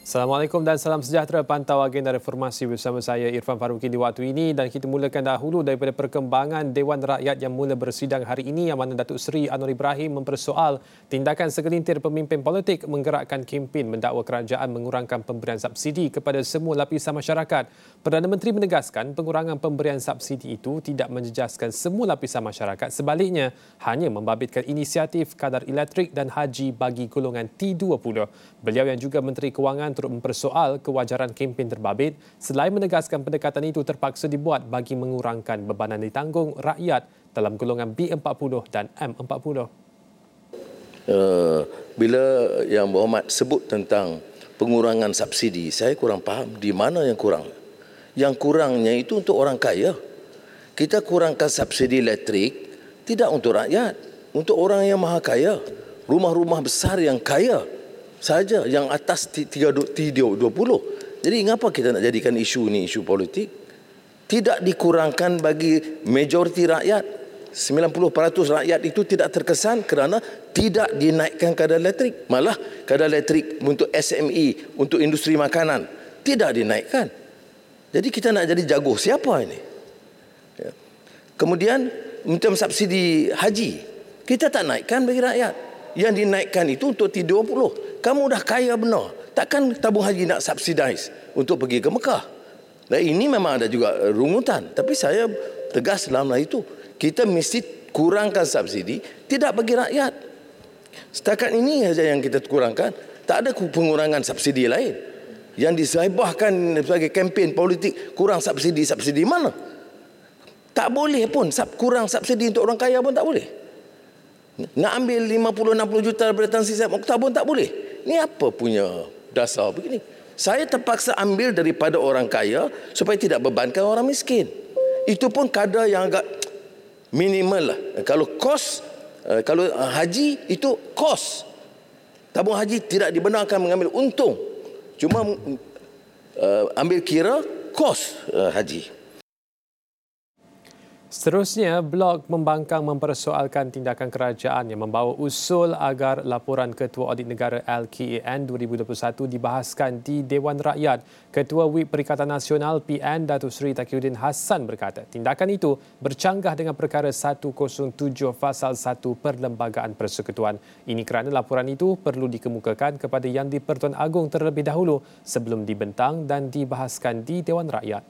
Assalamualaikum dan salam sejahtera. Pantau agenda reformasi bersama saya Irfan Faruqi di waktu ini, dan kita mulakan dahulu daripada perkembangan Dewan Rakyat yang mula bersidang hari ini, yang mana Datuk Seri Anwar Ibrahim mempersoal tindakan segelintir pemimpin politik menggerakkan kempen mendakwa kerajaan mengurangkan pemberian subsidi kepada semua lapisan masyarakat. Perdana Menteri menegaskan pengurangan pemberian subsidi itu tidak menjejaskan semua lapisan masyarakat, sebaliknya hanya membabitkan inisiatif kadar elektrik dan haji bagi golongan T20. Beliau yang juga Menteri Kewangan turut mempersoal kewajaran kempen terbabit selain menegaskan pendekatan itu terpaksa dibuat bagi mengurangkan bebanan ditanggung rakyat dalam golongan B40 dan M40. Bila Yang Berhormat sebut tentang pengurangan subsidi, saya kurang faham di mana yang kurang. Yang kurangnya itu untuk orang kaya. Kita kurangkan subsidi elektrik tidak untuk rakyat, untuk orang yang maha kaya, rumah-rumah besar yang kaya saja, yang atas T20. Jadi mengapa kita nak jadikan isu ni isu politik? Tidak dikurangkan bagi majoriti rakyat. 90% rakyat itu tidak terkesan kerana tidak dinaikkan kadar elektrik. Malah kadar elektrik untuk SME, untuk industri makanan tidak dinaikkan. Jadi kita nak jadi jago siapa ini? Ya. Kemudian untuk subsidi haji, kita tak naikkan bagi rakyat. Yang dinaikkan itu untuk T20. Kamu dah kaya benar. Takkan tabung haji nak subsidize untuk pergi ke Mekah? Dan ini memang ada juga rungutan. Tapi saya tegas dalam hal itu. Kita mesti kurangkan subsidi, tidak bagi rakyat. Setakat ini saja yang kita kurangkan. Tak ada pengurangan subsidi lain. Yang disahibahkan sebagai kempen politik, kurang subsidi mana? Tak boleh pun. Kurang subsidi untuk orang kaya pun tak boleh. Nak ambil 50-60 juta daripada Tan Sri Zat Mokhtar pun tak boleh. Ni apa punya dasar begini? Saya terpaksa ambil daripada orang kaya supaya tidak bebankan orang miskin. Itu pun kadar yang agak minimal lah. Kalau kos, kalau haji itu kos. Tabung haji tidak dibenarkan mengambil untung. Cuma ambil kira kos haji. Seterusnya, Blok Membangkang mempersoalkan tindakan kerajaan yang membawa usul agar laporan Ketua Audit Negara LKAN 2021 dibahaskan di Dewan Rakyat. Ketua WIP Perikatan Nasional PN Datuk Seri Taqiyuddin Hassan berkata, tindakan itu bercanggah dengan perkara 107 Fasal 1 Perlembagaan Persekutuan. Ini kerana laporan itu perlu dikemukakan kepada Yang di-Pertuan Agong terlebih dahulu sebelum dibentang dan dibahaskan di Dewan Rakyat.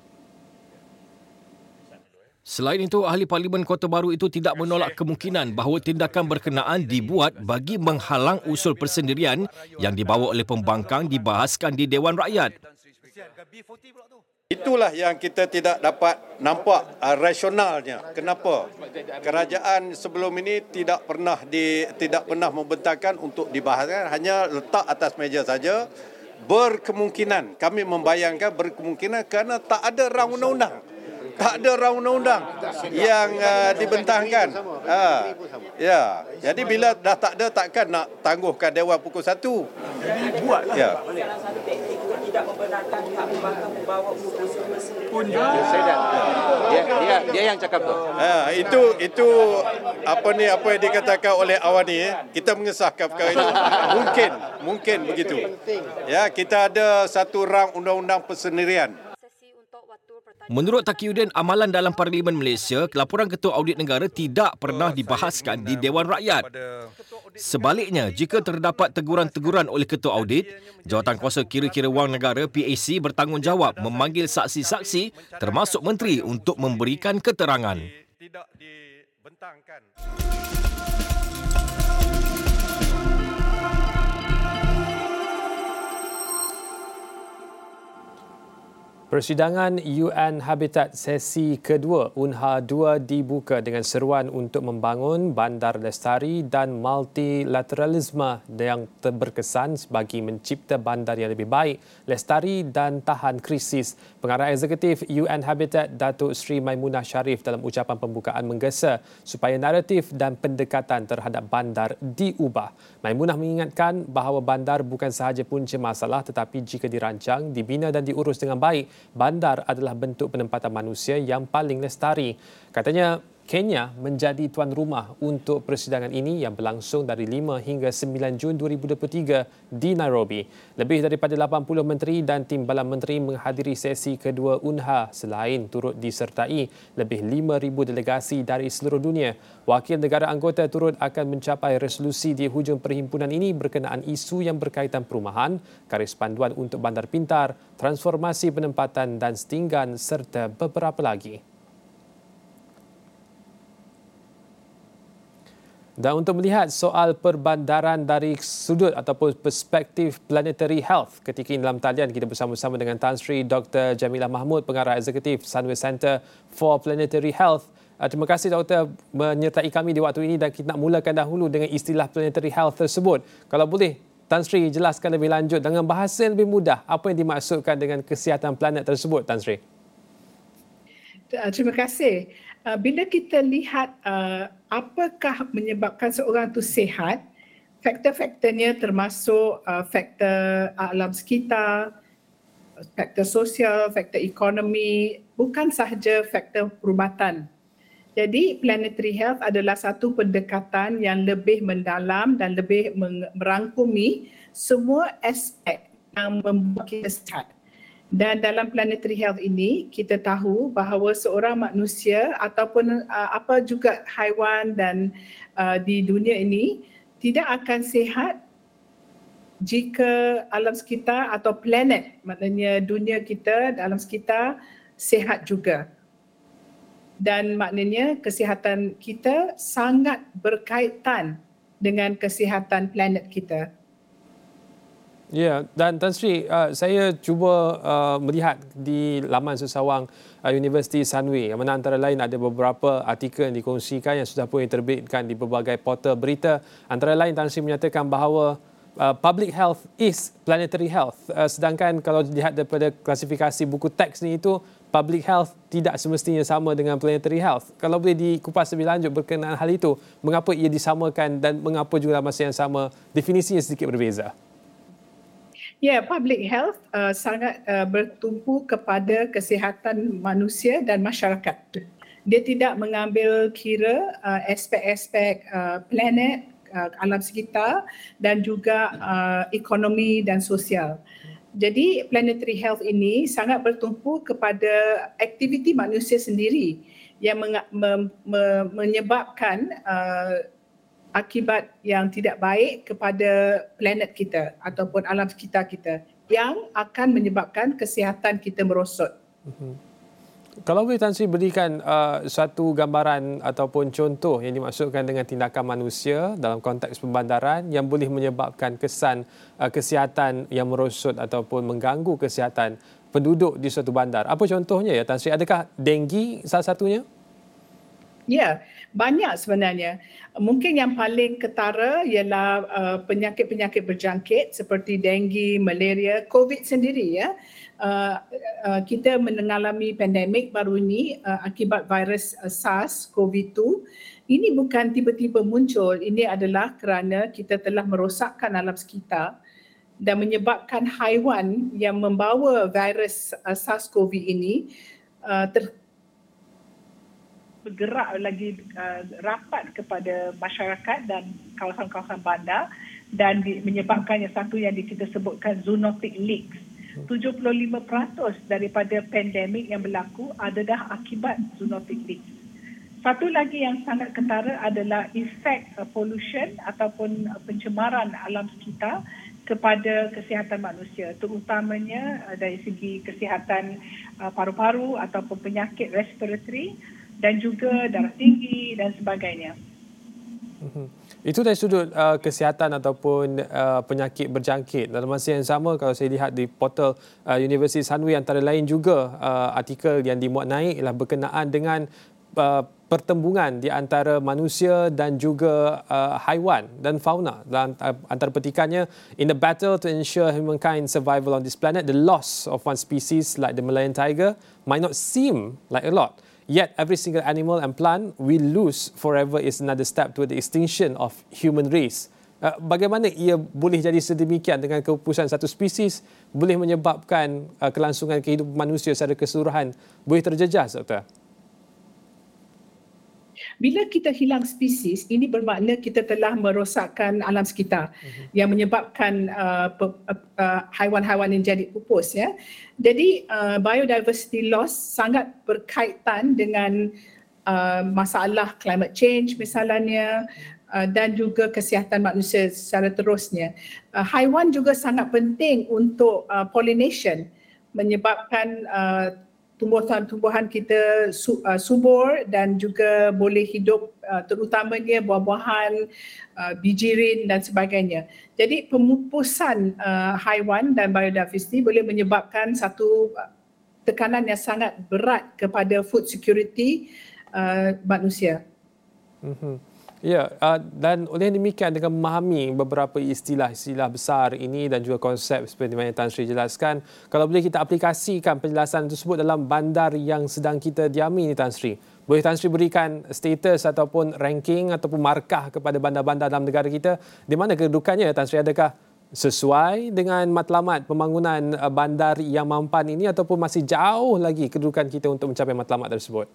Selain itu, Ahli Parlimen Kota Baru itu tidak menolak kemungkinan bahawa tindakan berkenaan dibuat bagi menghalang usul persendirian yang dibawa oleh pembangkang dibahaskan di Dewan Rakyat. Itulah yang kita tidak dapat nampak rasionalnya. Kenapa kerajaan sebelum ini tidak pernah membentangkan untuk dibahaskan, hanya letak atas meja saja. Berkemungkinan, kami membayangkan berkemungkinan kerana tak ada rang undang-undang. Tak ada rang undang-undang yang dibentangkan. Ya. Jadi bila dah tak ada, takkan nak tangguhkan Dewan pukul 1. Buatlah. Ya. Tidak membenarkan pihak pembangkang membawa usul pun dia yang cakap tu. Itu apa yang dikatakan oleh Awani, kita mengesahkan perkara itu. Mungkin begitu. Ya, kita ada satu rang undang-undang persendirian. Menurut Taqiyuddin, amalan dalam Parlimen Malaysia, laporan Ketua Audit Negara tidak pernah dibahaskan di Dewan Rakyat. Sebaliknya, jika terdapat teguran-teguran oleh Ketua Audit, Jawatankuasa Kira-kira Wang Negara PAC bertanggungjawab memanggil saksi-saksi termasuk menteri untuk memberikan keterangan. Tidak dibentangkan. Persidangan UN Habitat sesi kedua UNHA 2 dibuka dengan seruan untuk membangun bandar lestari dan multilateralisme yang berkesan bagi mencipta bandar yang lebih baik, lestari dan tahan krisis. Pengarah Eksekutif UN Habitat Datuk Seri Maimunah Sharif dalam ucapan pembukaan menggesa supaya naratif dan pendekatan terhadap bandar diubah. Maimunah mengingatkan bahawa bandar bukan sahaja punca masalah, tetapi jika dirancang, dibina dan diurus dengan baik, bandar adalah bentuk penempatan manusia yang paling lestari. Katanya, Kenya menjadi tuan rumah untuk persidangan ini yang berlangsung dari 5 hingga 9 Jun 2023 di Nairobi. Lebih daripada 80 menteri dan timbalan menteri menghadiri sesi kedua unha selain turut disertai lebih 5,000 delegasi dari seluruh dunia. Wakil negara anggota turut akan mencapai resolusi di hujung perhimpunan ini berkenaan isu yang berkaitan perumahan, garis panduan untuk bandar pintar, transformasi penempatan dan setinggan serta beberapa lagi. Dan untuk melihat soal perbandaran dari sudut ataupun perspektif planetary health, ketika ini dalam talian kita bersama-sama dengan Tan Sri Dr. Jamilah Mahmud, Pengarah Eksekutif Sunway Centre for Planetary Health. Terima kasih Doktor menyertai kami di waktu ini dan kita nak mulakan dahulu dengan istilah planetary health tersebut. Kalau boleh, Tan Sri jelaskan lebih lanjut dengan bahasa yang lebih mudah apa yang dimaksudkan dengan kesihatan planet tersebut, Tan Sri. Terima kasih. Bila kita lihat apakah menyebabkan seorang itu sihat, faktor-faktornya termasuk faktor alam sekitar, faktor sosial, faktor ekonomi, bukan sahaja faktor perubatan. Jadi planetary health adalah satu pendekatan yang lebih mendalam dan lebih merangkumi semua aspek yang membuat kita sihat. Dan dalam planetary health ini, kita tahu bahawa seorang manusia ataupun apa juga haiwan dan di dunia ini tidak akan sihat jika alam sekitar atau planet, maknanya dunia kita, alam sekitar sihat juga. Dan maknanya kesihatan kita sangat berkaitan dengan kesihatan planet kita. Ya, dan Tan Sri, saya cuba melihat di laman sesawang Universiti Sunway yang mana antara lain ada beberapa artikel yang dikongsikan yang sudah pun diterbitkan di berbagai portal berita. Antara lain Tan Sri menyatakan bahawa public health is planetary health. Sedangkan kalau dilihat daripada klasifikasi buku teks ni itu, public health tidak semestinya sama dengan planetary health. Kalau boleh dikupas lebih lanjut berkenaan hal itu, mengapa ia disamakan dan mengapa juga masa yang sama definisinya sedikit berbeza? Ya, public health sangat bertumpu kepada kesihatan manusia dan masyarakat. Dia tidak mengambil kira aspek-aspek planet, alam sekitar dan juga ekonomi dan sosial. Jadi planetary health ini sangat bertumpu kepada aktiviti manusia sendiri yang menyebabkan akibat yang tidak baik kepada planet kita ataupun alam sekitar kita yang akan menyebabkan kesihatan kita merosot. Kalau boleh Tan Sri berikan suatu gambaran ataupun contoh yang dimaksudkan dengan tindakan manusia dalam konteks pembandaran yang boleh menyebabkan kesan kesihatan yang merosot ataupun mengganggu kesihatan penduduk di suatu bandar. Apa contohnya ya Tan Sri? Adakah denggi salah satunya? Ya, banyak sebenarnya. Mungkin yang paling ketara ialah penyakit-penyakit berjangkit seperti denggi, malaria, COVID sendiri ya. Kita mengalami pandemik baru ini akibat virus SARS-CoV-2. Ini bukan tiba-tiba muncul, ini adalah kerana kita telah merosakkan alam sekitar dan menyebabkan haiwan yang membawa virus SARS-CoV ini bergerak lagi rapat kepada masyarakat dan kawasan-kawasan bandar dan menyebabkan yang satu yang kita sebutkan zoonotic leaks. 75% daripada pandemik yang berlaku adalah akibat zoonotic leaks. Satu lagi yang sangat ketara adalah efek pollution ataupun pencemaran alam sekitar kepada kesihatan manusia, terutamanya dari segi kesihatan paru-paru ataupun penyakit respiratory dan juga darah tinggi dan sebagainya. Itu dari sudut kesihatan ataupun penyakit berjangkit. Dalam masa yang sama, kalau saya lihat di portal Universiti Sunway, antara lain juga artikel yang dimuat naik ialah berkenaan dengan pertembungan di antara manusia dan juga haiwan dan fauna. Dan antara petikannya, in the battle to ensure humankind survival on this planet, the loss of one species like the Malayan tiger might not seem like a lot. Yet every single animal and plant we lose forever is another step toward the extinction of human race. Bagaimana ia boleh jadi sedemikian dengan kepupusan satu spesies boleh menyebabkan kelangsungan kehidupan manusia secara keseluruhan boleh terjejas, Doktor? Bila kita hilang spesies, ini bermakna kita telah merosakkan alam sekitar yang menyebabkan haiwan-haiwan yang jadi pupus. Ya. Jadi biodiversity loss sangat berkaitan dengan masalah climate change misalnya, dan juga kesihatan manusia secara terusnya. Haiwan juga sangat penting untuk pollination, menyebabkan tumbuhan-tumbuhan kita subur dan juga boleh hidup, terutamanya buah-buahan, bijirin dan sebagainya. Jadi pemupusan haiwan dan biodiversity boleh menyebabkan satu tekanan yang sangat berat kepada food security manusia. Ya, dan oleh demikian dengan memahami beberapa istilah-istilah besar ini dan juga konsep seperti mana Tan Sri jelaskan, kalau boleh kita aplikasikan penjelasan tersebut dalam bandar yang sedang kita diami ni Tan Sri. Boleh Tan Sri berikan status ataupun ranking ataupun markah kepada bandar-bandar dalam negara kita? Di mana kedudukannya Tan Sri? Adakah sesuai dengan matlamat pembangunan bandar yang mampan ini ataupun masih jauh lagi kedudukan kita untuk mencapai matlamat tersebut?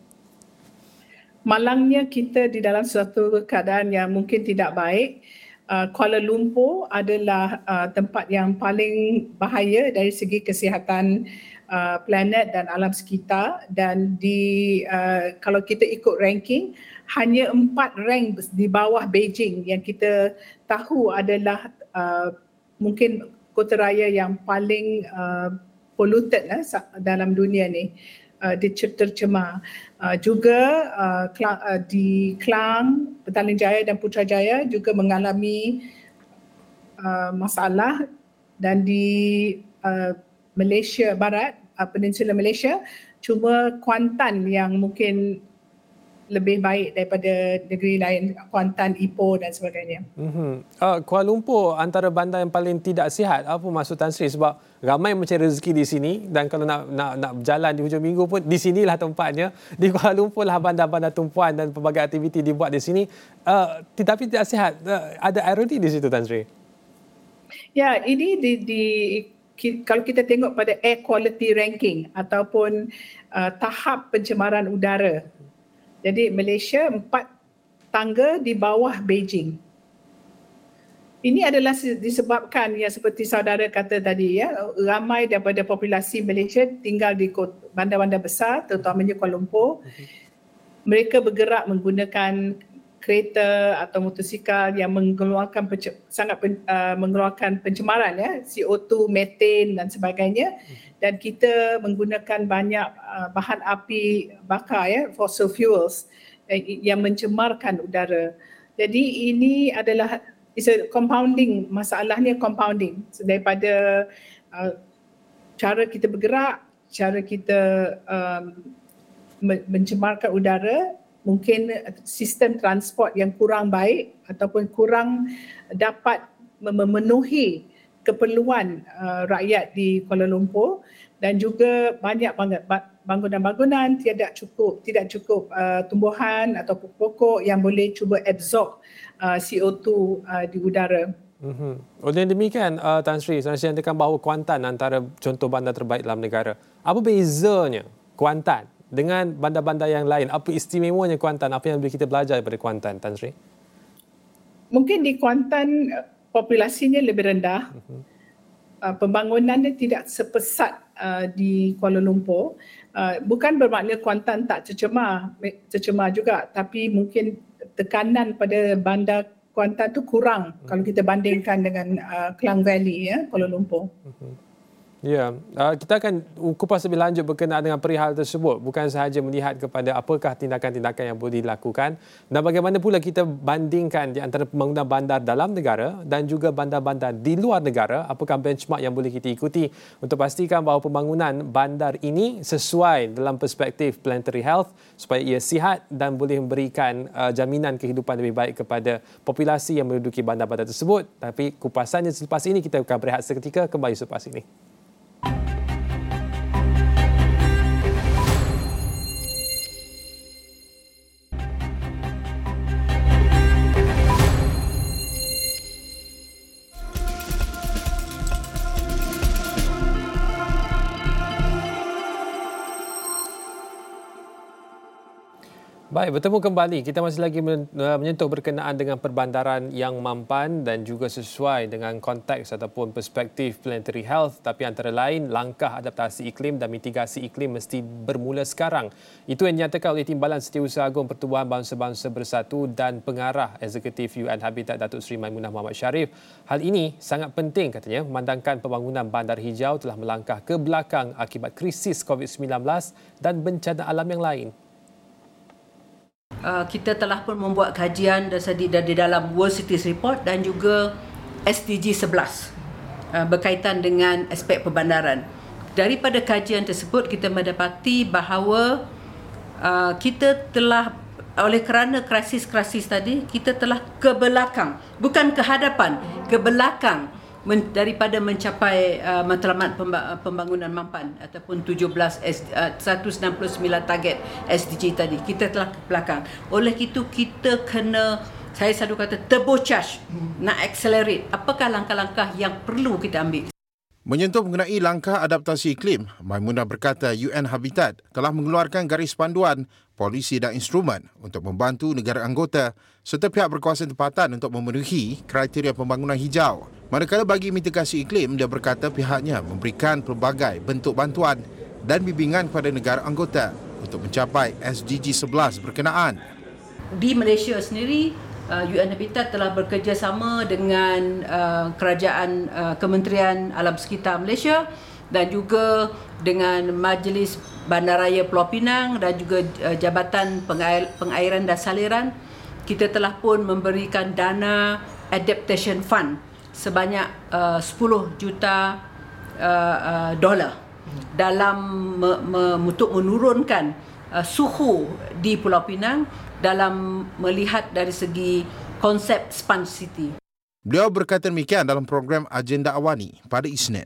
Malangnya kita di dalam suatu keadaan yang mungkin tidak baik. Kuala Lumpur adalah tempat yang paling bahaya dari segi kesihatan planet dan alam sekitar, dan kalau kita ikut ranking, hanya 4 rank di bawah Beijing yang kita tahu adalah mungkin kota raya yang paling polluted dalam dunia ni, tercemar. Juga di Klang, Petaling Jaya dan Putrajaya juga mengalami masalah, dan di Malaysia Barat, Peninsula Malaysia, cuma Kuantan yang mungkin lebih baik daripada negeri lain, Kuantan, Ipoh dan sebagainya. Kuala Lumpur antara bandar yang paling tidak sihat. Apa maksud Tan Sri? Sebab ramai mencari rezeki di sini, dan kalau nak berjalan di hujung minggu pun di sinilah tempatnya. Di Kuala Lumpur lah bandar-bandar tumpuan dan pelbagai aktiviti dibuat di sini. Tetapi tidak sihat. Ada ironi di situ Tan Sri. Ya, ini kalau kita tengok pada air quality ranking ataupun tahap pencemaran udara. Jadi Malaysia 4 tangga di bawah Beijing. Ini adalah disebabkan yang seperti saudara kata tadi, ya, ramai daripada populasi Malaysia tinggal di bandar-bandar besar, terutamanya Kuala Lumpur. Mereka bergerak menggunakan kereta atau motosikal yang mengeluarkan mengeluarkan pencemaran, ya, CO2, methane dan sebagainya. Dan kita menggunakan banyak bahan api bakar, ya, fossil fuels yang mencemarkan udara. Jadi ini adalah compounding, masalahnya compounding daripada cara kita bergerak, cara kita mencemarkan udara, mungkin sistem transport yang kurang baik ataupun kurang dapat memenuhi keperluan rakyat di Kuala Lumpur, dan juga banyak bangunan-bangunan tidak cukup tumbuhan atau pokok yang boleh cuba absorb CO2 di udara. Oleh demikian, Tan Sri, saya nyatakan bahawa Kuantan antara contoh bandar terbaik dalam negara. Apa bezanya Kuantan dengan bandar-bandar yang lain? Apa istimewanya Kuantan? Apa yang boleh kita belajar daripada Kuantan, Tan Sri? Mungkin di Kuantan populasinya lebih rendah. Pembangunannya tidak sepesat di Kuala Lumpur. Bukan bermakna Kuantan tak tercemar juga, tapi mungkin tekanan pada bandar Kuantan tu kurang kalau kita bandingkan dengan Klang Valley, ya, Kuala Lumpur. Ya, kita akan kupas lebih lanjut berkenaan dengan perihal tersebut. Bukan sahaja melihat kepada apakah tindakan-tindakan yang boleh dilakukan dan bagaimana pula kita bandingkan di antara pembangunan bandar dalam negara dan juga bandar-bandar di luar negara. Apakah benchmark yang boleh kita ikuti untuk pastikan bahawa pembangunan bandar ini sesuai dalam perspektif planetary health supaya ia sihat dan boleh memberikan jaminan kehidupan lebih baik kepada populasi yang menduduki bandar-bandar tersebut. Tapi kupasannya selepas ini, kita akan berehat seketika, kembali selepas ini. Baik, bertemu kembali. Kita masih lagi menyentuh berkenaan dengan perbandaran yang mampan dan juga sesuai dengan konteks ataupun perspektif planetary health, tapi antara lain langkah adaptasi iklim dan mitigasi iklim mesti bermula sekarang. Itu yang dinyatakan oleh Timbalan Setiausaha Agung Pertubuhan Bangsa-Bangsa Bersatu dan Pengarah Eksekutif UN Habitat Datuk Seri Maimunah Muhammad Sharif. Hal ini sangat penting katanya memandangkan pembangunan bandar hijau telah melangkah ke belakang akibat krisis COVID-19 dan bencana alam yang lain. Kita telah pun membuat kajian di dalam World Cities Report dan juga SDG 11 berkaitan dengan aspek perbandaran. Daripada kajian tersebut kita mendapati bahawa kita telah, oleh kerana krisis-krisis tadi, kita telah ke belakang, bukan ke hadapan, ke belakang daripada mencapai matlamat pembangunan mampan ataupun 169 target SDG tadi. Kita telah ke belakang. Oleh itu kita kena, saya selalu kata, turbo charge, nak accelerate. Apakah langkah-langkah yang perlu kita ambil? Menyentuh mengenai langkah adaptasi iklim, Maimunah berkata UN Habitat telah mengeluarkan garis panduan, polisi dan instrumen untuk membantu negara anggota serta pihak berkuasa tempatan untuk memenuhi kriteria pembangunan hijau. Manakala bagi mitigasi iklim, dia berkata pihaknya memberikan pelbagai bentuk bantuan dan bimbingan kepada negara anggota untuk mencapai SDG 11 berkenaan. Di Malaysia sendiri, UN Habitat telah bekerjasama dengan kerajaan Kementerian Alam Sekitar Malaysia dan juga dengan Majlis Bandaraya Pulau Pinang dan juga Jabatan Pengairan dan Saliran. Kita telah pun memberikan dana Adaptation Fund sebanyak 10 juta dolar dalam untuk menurunkan suhu di Pulau Pinang dalam melihat dari segi konsep Sponge City. Beliau berkata demikian dalam program Agenda Awani pada Isnin.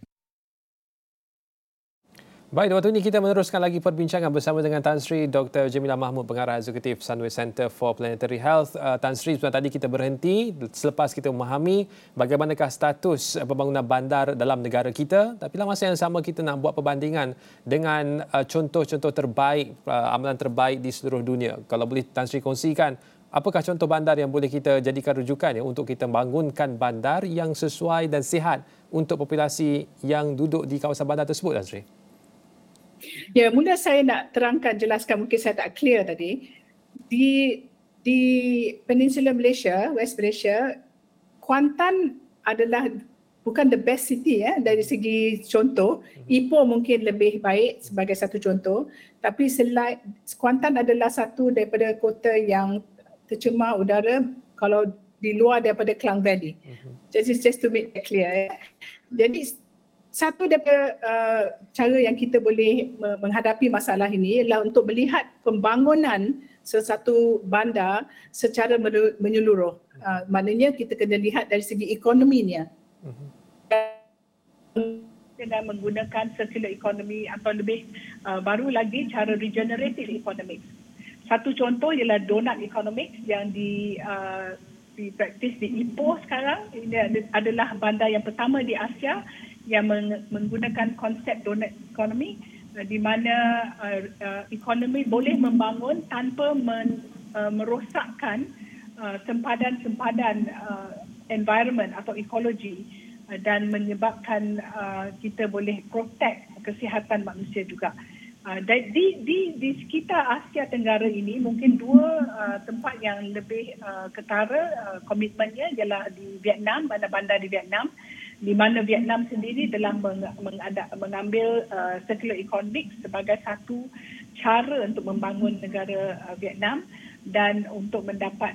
Baik, waktu ini kita meneruskan lagi perbincangan bersama dengan Tan Sri Dr. Jamilah Mahmud, Pengarah Eksekutif Sunway Centre for Planetary Health. Tan Sri, sebenarnya tadi kita berhenti selepas kita memahami bagaimanakah status pembangunan bandar dalam negara kita, tapi dalam masa yang sama kita nak buat perbandingan dengan contoh-contoh terbaik, amalan terbaik di seluruh dunia. Kalau boleh Tan Sri kongsikan, apakah contoh bandar yang boleh kita jadikan rujukan untuk kita bangunkan bandar yang sesuai dan sihat untuk populasi yang duduk di kawasan bandar tersebut, Tan Sri? Ya, mula saya nak terangkan, jelaskan, mungkin saya tak clear tadi. Di Peninsula Malaysia, West Malaysia, Kuantan adalah bukan the best city dari segi contoh. Ipoh mungkin lebih baik sebagai satu contoh, tapi Kuantan adalah satu daripada kota yang tercemar udara kalau di luar daripada Klang Valley. Just to make that clear. Jadi satu daripada cara yang kita boleh menghadapi masalah ini ialah untuk melihat pembangunan sesuatu bandar secara menyeluruh. Maknanya kita kena lihat dari segi ekonominya. Dengan menggunakan circular economy atau lebih baru lagi cara regenerative economics. Satu contoh ialah donut economics yang dipraktis di Ipoh sekarang. Ini adalah bandar yang pertama di Asia yang menggunakan konsep donut economy, di mana ekonomi boleh membangun tanpa merosakkan sempadan-sempadan environment atau ekologi dan menyebabkan kita boleh protect kesihatan manusia juga. Di sekitar Asia Tenggara ini mungkin dua tempat yang lebih ketara komitmennya ialah di Vietnam, bandar-bandar di Vietnam, di mana Vietnam sendiri telah mengambil circular economics sebagai satu cara untuk membangun negara Vietnam dan untuk mendapat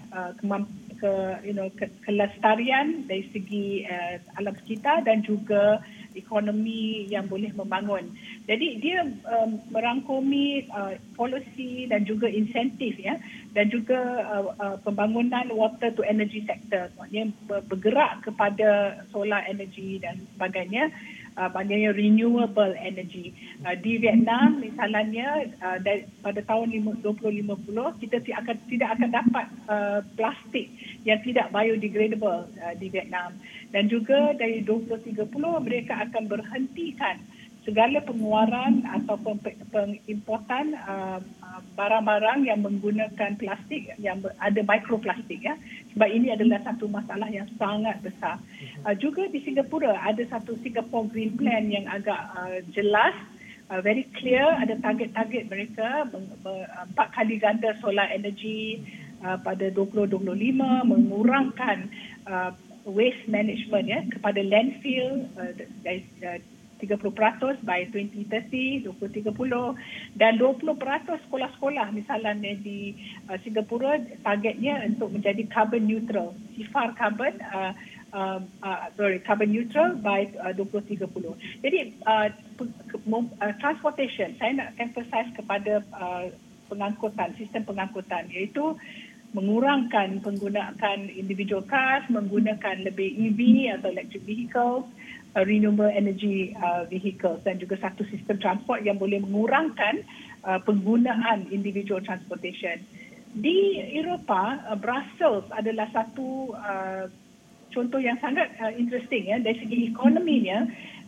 kelestarian dari segi alam sekitar dan juga ekonomi yang boleh membangun. Jadi dia merangkumi polisi dan juga insentif dan juga pembangunan water to energy sector, maknanya bergerak kepada solar energy dan sebagainya, maknanya renewable energy. Di Vietnam misalnya pada tahun 2050 kita tidak akan dapat plastik yang tidak biodegradable di Vietnam, dan juga dari 2030 mereka akan berhentikan segala pengeluaran ataupun pengimportan barang-barang yang menggunakan plastik yang ada mikroplastik ya, sebab ini adalah satu masalah yang sangat besar. Juga di Singapura ada satu Singapore Green Plan yang agak jelas, very clear, ada target-target mereka 4 kali ganda solar energy pada 2025, mengurangkan waste management ya kepada landfill dari 30% by 2030, 2030, dan 20% sekolah-sekolah misalnya di Singapura targetnya untuk menjadi carbon neutral, sifar carbon carbon neutral by 2030. Jadi transportation, saya nak emphasize kepada pengangkutan, sistem pengangkutan, iaitu mengurangkan penggunaan individual cars, menggunakan lebih EV atau electric vehicles, renewable energy vehicles, dan juga satu sistem transport yang boleh mengurangkan penggunaan individual transportation. Di Eropah, Brussels adalah satu contoh yang sangat interesting ya, dari segi ekonominya.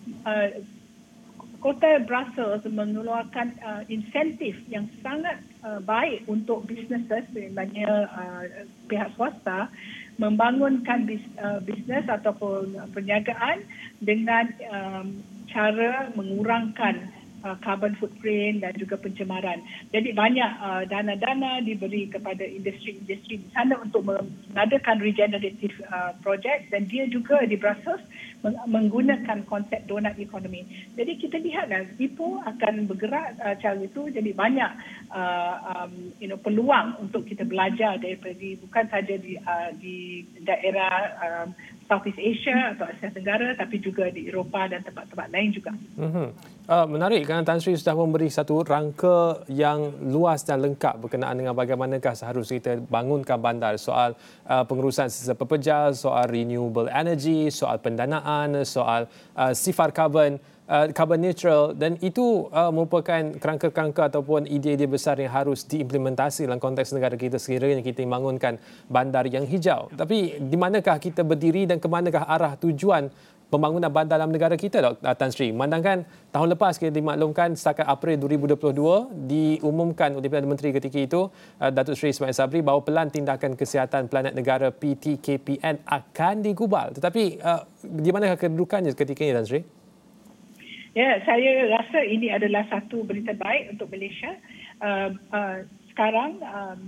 Kota Brussels mengeluarkan insentif yang sangat baik untuk businesses, sebenarnya pihak swasta, membangunkan bisnes ataupun perniagaan dengan cara mengurangkan carbon footprint dan juga pencemaran. Jadi banyak dana-dana diberi kepada industri-industri di sana untuk mengadakan regenerative project, dan dia juga di Brussels menggunakan konsep donut economy. Jadi kita lihatlah Ipoh akan bergerak cara itu. Jadi banyak peluang untuk kita belajar daripada bukan saja di daerah Southeast Asia atau Asia Tenggara, tapi juga di Eropah dan tempat-tempat lain juga. Menarik kerana Tan Sri sudah memberi satu rangka yang luas dan lengkap berkenaan dengan bagaimanakah seharusnya kita bangunkan bandar, soal pengurusan sisa pekerja, soal renewable energy, soal pendanaan, soal sifar carbon neutral, dan itu merupakan kerangka-kerangka ataupun idea-idea besar yang harus diimplementasi dalam konteks negara kita sekiranya kita membangunkan bandar yang hijau. Tapi di manakah kita berdiri dan ke manakah arah tujuan pembangunan bandar dalam negara kita, Tan Sri? Memandangkan tahun lepas kita dimaklumkan setakat April 2022 diumumkan oleh Perdana Menteri ketika itu, Datuk Seri Ismail Sabri, bahawa Pelan Tindakan Kesihatan Planet Negara PTKPN akan digubal. Tetapi di manakah kedudukannya ketika ini, Tan Sri? Ya, saya rasa ini adalah satu berita baik untuk Malaysia. Sekarang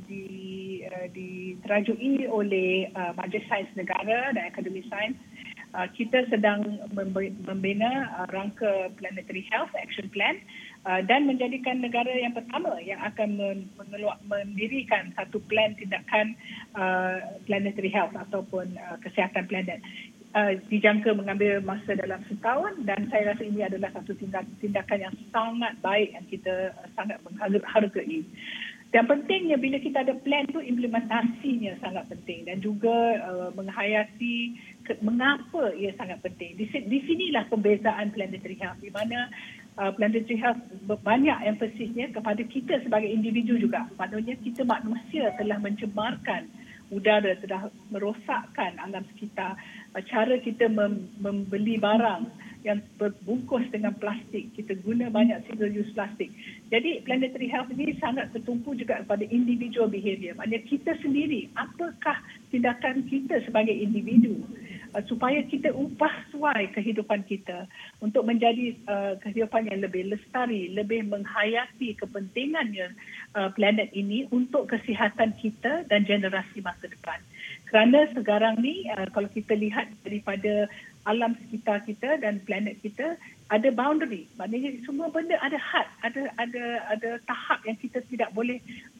diterajui oleh Majlis Sains Negara dan Akademi Sains. Kita sedang membina rangka Planetary Health Action Plan dan menjadikan negara yang pertama yang akan mendirikan satu plan tindakan planetary health ataupun kesihatan planet. Dijangka mengambil masa dalam setahun, dan saya rasa ini adalah satu tindakan yang sangat baik yang kita sangat menghargai. Yang pentingnya bila kita ada plan tu, implementasinya sangat penting, dan juga menghayati mengapa ia sangat penting. Di sinilah pembezaan planetary health, di mana planetary health banyak empasisnya kepada kita sebagai individu juga. Maknanya kita manusia telah mencemarkan udara, telah merosakkan alam sekitar. Cara kita membeli barang yang berbungkus dengan plastik, kita guna banyak single use plastik. Jadi planetary health ini sangat tertumpu juga kepada individual behavior. Maksudnya kita sendiri, apakah tindakan kita sebagai individu supaya kita ubah suai kehidupan kita untuk menjadi kehidupan yang lebih lestari, lebih menghayati kepentingannya planet ini untuk kesihatan kita dan generasi masa depan. Kerana sekarang ni kalau kita lihat daripada alam sekitar kita dan planet kita, ada boundary. Maknanya semua benda ada had, ada tahap yang kita tidak boleh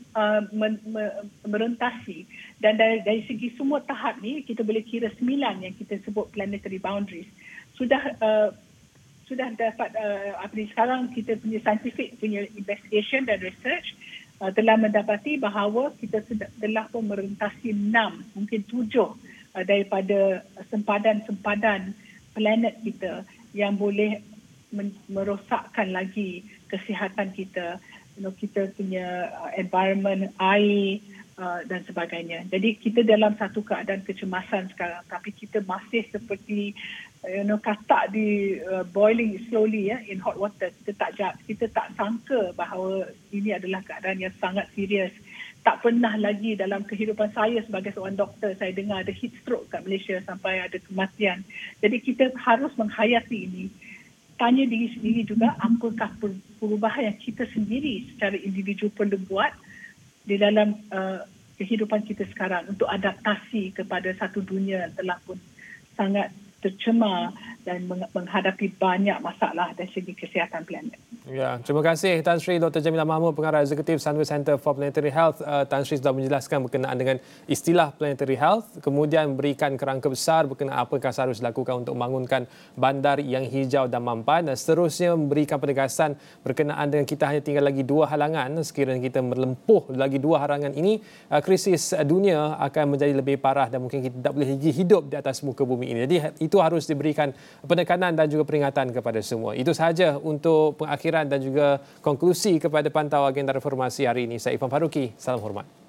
merentasi. Dan dari segi semua tahap ni, kita boleh kira 9 yang kita sebut planetary boundaries. Sudah dapat sekarang kita punya scientific punya investigation dan research telah mendapati bahawa kita telah pun merentasi 6, mungkin 7 daripada sempadan-sempadan planet kita yang boleh merosakkan lagi kesihatan kita. Kita punya environment, air, dan sebagainya. Jadi kita dalam satu keadaan kecemasan sekarang, tapi kita masih seperti katak di boiling slowly in hot water. Kita tak sangka bahawa ini adalah keadaan yang sangat serius. Tak pernah lagi dalam kehidupan saya sebagai seorang doktor saya dengar ada heat stroke kat Malaysia sampai ada kematian. Jadi kita harus menghayati ini. Tanya diri sendiri juga apakah perubahan yang kita sendiri secara individu perlu buat di dalam kehidupan kita sekarang untuk adaptasi kepada satu dunia yang telah pun sangat tercemar dan menghadapi banyak masalah dari segi kesihatan planet. Ya, terima kasih Tan Sri Dr. Jamilah Mahmud, Pengarah Eksekutif Sunway Center for Planetary Health. Tan Sri sudah menjelaskan berkenaan dengan istilah planetary health, kemudian berikan kerangka besar berkenaan apakah harus dilakukan untuk membangunkan bandar yang hijau dan mampan, dan seterusnya memberikan penegasan berkenaan dengan kita hanya tinggal lagi 2 halangan. Sekiranya kita melempuh lagi 2 halangan ini, krisis dunia akan menjadi lebih parah dan mungkin kita tidak boleh lagi hidup di atas muka bumi ini. Jadi itu harus diberikan penekanan dan juga peringatan kepada semua. Itu sahaja untuk pengakhiran dan juga konklusi kepada pantau agenda reformasi hari ini. Saya Irfan Faruqi. Salam hormat.